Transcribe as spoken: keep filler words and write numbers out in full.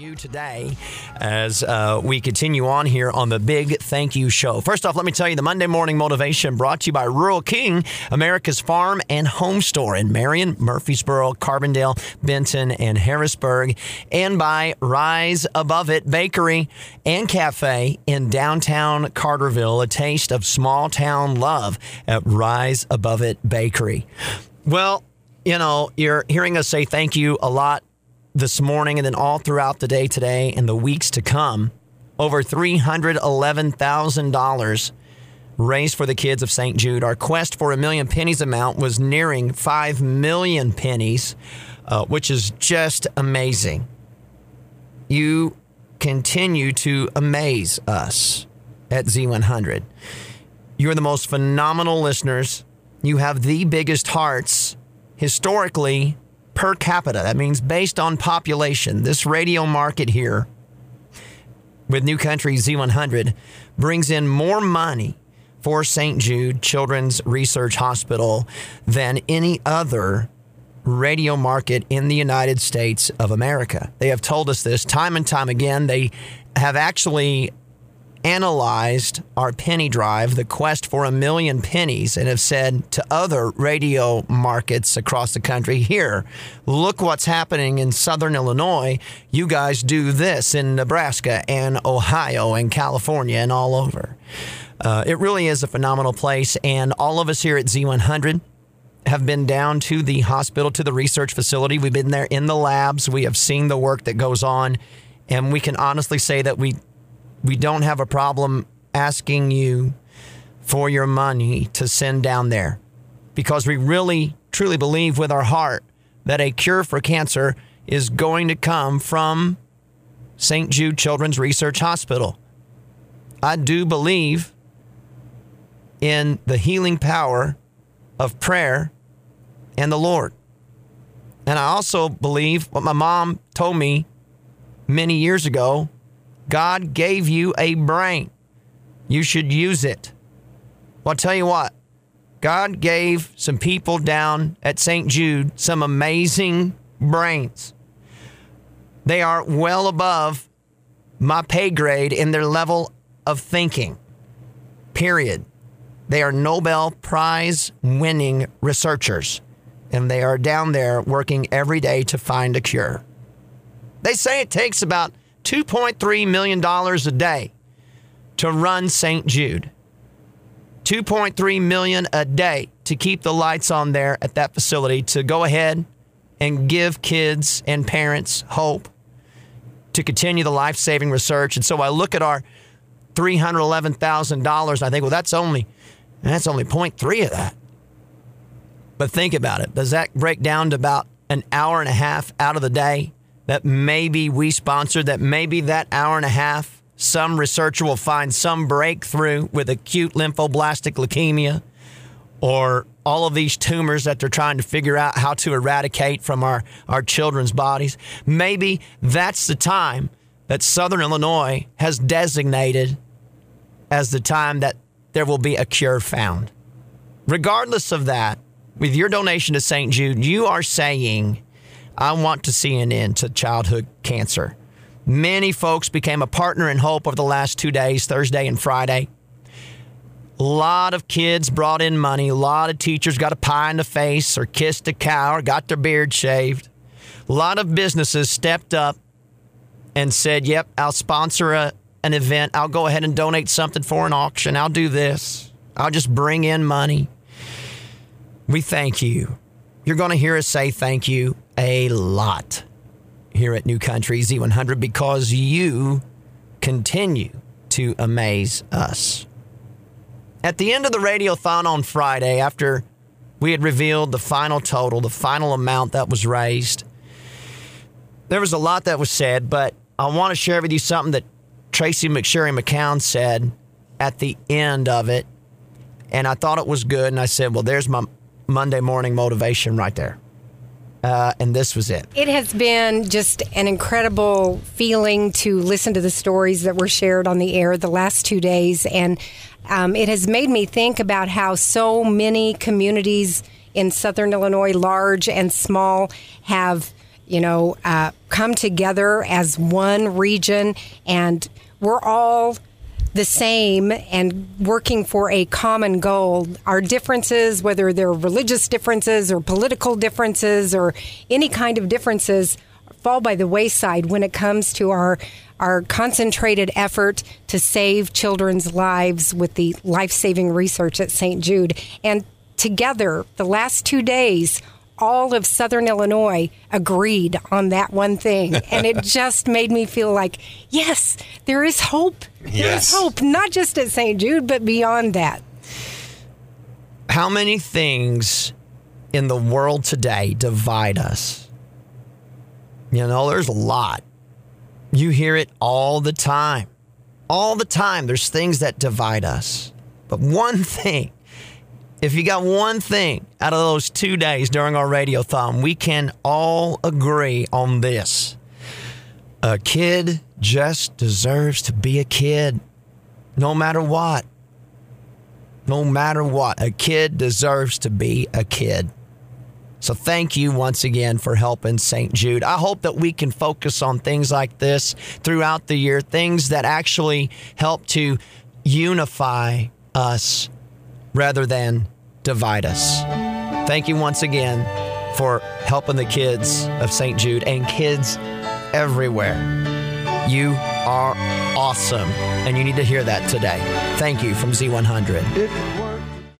you today as uh, we continue on here on the Big Thank You Show. First off, let me tell you the Monday Morning Motivation brought to you by Rural King, America's farm and home store in Marion, Murfreesboro, Carbondale, Benton, and Harrisburg, and by Rise Above It Bakery and Cafe in downtown Carterville, a taste of small town love at Rise Above It Bakery. Well, you know, you're hearing us say thank you a lot this morning and then all throughout the day today and the weeks to come. Over three hundred eleven thousand dollars raised for the kids of Saint Jude. Our quest for a million pennies amount was nearing five million pennies, uh, which is just amazing. You continue to amaze us at Z one hundred. You're the most phenomenal listeners. You have the biggest hearts historically per capita. That means based on population. This radio market here with New Country Z one hundred brings in more money for Saint Jude Children's Research Hospital than any other radio market in the United States of America. They have told us this time and time again. They have actually analyzed our penny drive, the quest for a million pennies, and have said to other radio markets across the country, here, look what's happening in Southern Illinois. You guys do this in Nebraska and Ohio and California and all over. Uh, it really is a phenomenal place, and all of us here at Z one hundred have been down to the hospital, to the research facility. We've been there in the labs. We have seen the work that goes on, and we can honestly say that we We don't have a problem asking you for your money to send down there because we really, truly believe with our heart that a cure for cancer is going to come from Saint Jude Children's Research Hospital. I do believe in the healing power of prayer and the Lord. And I also believe what my mom told me many years ago. God gave you a brain. You should use it. Well, I'll tell you what. God gave some people down at Saint Jude some amazing brains. They are well above my pay grade in their level of thinking. Period. They are Nobel Prize winning researchers, and they are down there working every day to find a cure. They say it takes about two point three million dollars a day to run Saint Jude. two point three million dollars a day to keep the lights on there at that facility, to go ahead and give kids and parents hope, to continue the life-saving research. And so I look at our three hundred eleven thousand dollars and I think, well, that's only that's only zero point three of that. But think about it. Does that break down to about an hour and a half out of the day that maybe we sponsored, that maybe that hour and a half, some researcher will find some breakthrough with acute lymphoblastic leukemia or all of these tumors that they're trying to figure out how to eradicate from our, our children's bodies? Maybe that's the time that Southern Illinois has designated as the time that there will be a cure found. Regardless of that, with your donation to Saint Jude, you are saying, I want to see an end to childhood cancer. Many folks became a partner in hope over the last two days, Thursday and Friday. A lot of kids brought in money. A lot of teachers got a pie in the face or kissed a cow or got their beard shaved. A lot of businesses stepped up and said, yep, I'll sponsor a, an event. I'll go ahead and donate something for an auction. I'll do this. I'll just bring in money. We thank you. You're going to hear us say thank you a lot here at New Country Z one hundred because you continue to amaze us. At the end of the Radiothon on Friday, after we had revealed the final total, the final amount that was raised, there was a lot that was said, but I want to share with you something that Tracy McSherry McCown said at the end of it, and I thought it was good, and I said, well, there's my Monday morning motivation right there. Uh, and this was it. It has been just an incredible feeling to listen to the stories that were shared on the air the last two days. And um, it has made me think about how so many communities in Southern Illinois, large and small, have you know, uh, come together as one region, and we're all the same and working for a common goal. Our differences, whether they're religious differences or political differences or any kind of differences, fall by the wayside when it comes to our our concentrated effort to save children's lives with the life-saving research at Saint Jude. And together, the last two days, all of Southern Illinois agreed on that one thing. And it just made me feel like, yes, there is hope. There Yes. is hope, not just at Saint Jude, but beyond that. How many things in the world today divide us? You know, there's a lot. You hear it all the time. All the time, there's things that divide us. But one thing, if you got one thing out of those two days during our radiothon, we can all agree on this. A kid just deserves to be a kid, no matter what. No matter what, a kid deserves to be a kid. So thank you once again for helping Saint Jude. I hope that we can focus on things like this throughout the year, things that actually help to unify us rather than divide us. Thank you once again for helping the kids of Saint Jude and kids everywhere. You are awesome, and you need to hear that today. Thank you from Z one hundred.